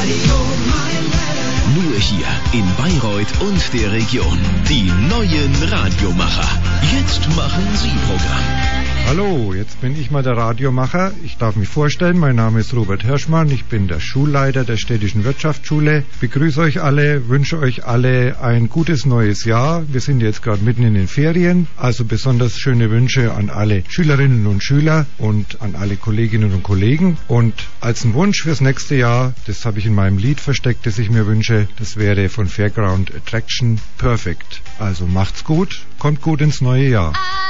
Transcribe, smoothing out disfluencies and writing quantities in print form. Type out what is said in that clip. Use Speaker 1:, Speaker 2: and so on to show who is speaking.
Speaker 1: Nur hier in Bayreuth und der Region. Die neuen Radiomacher. Jetzt machen Sie Programm.
Speaker 2: Hallo, jetzt bin ich mal der Radiomacher. Ich darf mich vorstellen, mein Name ist Robert Hirschmann, ich bin der Schulleiter der Städtischen Wirtschaftsschule. Begrüße euch alle, wünsche euch alle ein gutes neues Jahr. Wir sind jetzt gerade mitten in den Ferien, also besonders schöne Wünsche an alle Schülerinnen und Schüler und an alle Kolleginnen und Kollegen. Und als ein Wunsch fürs nächste Jahr, das habe ich in meinem Lied versteckt, das ich mir wünsche, das wäre von Fairground Attraction Perfect. Also macht's gut, kommt gut ins neue Jahr.